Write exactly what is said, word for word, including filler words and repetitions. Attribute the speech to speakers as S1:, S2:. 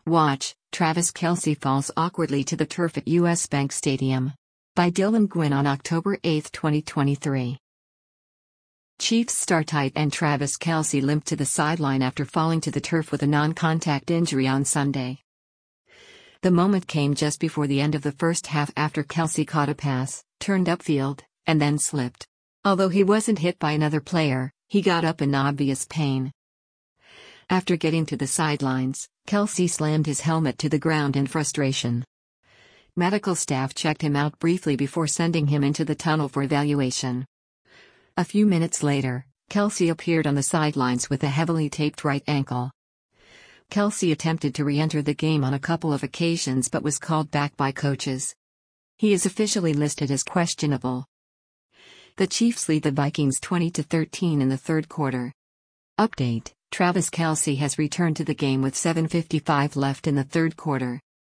S1: Watch, Travis Kelce falls awkwardly to the turf at U S Bank Stadium. By Dylan Gwynn on October eighth, twenty twenty-three. Chiefs star tight end Travis Kelce limped to the sideline after falling to the turf with a non-contact injury on Sunday. The moment came just before the end of the first half after Kelce caught a pass, turned upfield, and then slipped. Although he wasn't hit by another player, he got up in obvious pain. After getting to the sidelines, Kelce slammed his helmet to the ground in frustration. Medical staff checked him out briefly before sending him into the tunnel for evaluation. A few minutes later, Kelce appeared on the sidelines with a heavily taped right ankle. Kelce attempted to re-enter the game on a couple of occasions but was called back by coaches. He is officially listed as questionable. The Chiefs lead the Vikings twenty to thirteen in the third quarter. Update: Travis Kelce has returned to the game with seven fifty-five left in the third quarter.